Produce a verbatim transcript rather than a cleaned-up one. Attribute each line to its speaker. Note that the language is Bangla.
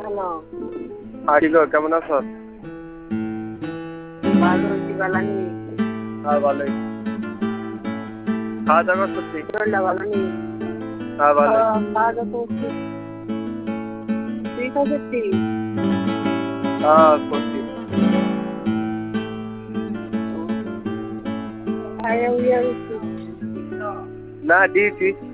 Speaker 1: হ্যালো।
Speaker 2: আছি গো, কেমন আছো?
Speaker 1: ভালো আছি, ভালো নেই।
Speaker 2: হ্যাঁ ভালোই। খাওয়া দাওয়া করছি।
Speaker 1: শরীরটা ভালো নেই।
Speaker 2: হ্যাঁ ভালোই।
Speaker 1: খাওয়া দাওয়া করছি। তুই খাচ্ছি?
Speaker 2: হ্যাঁ করছি।
Speaker 1: খাইয়া উইয়া গেছি।
Speaker 2: না ডিউটি।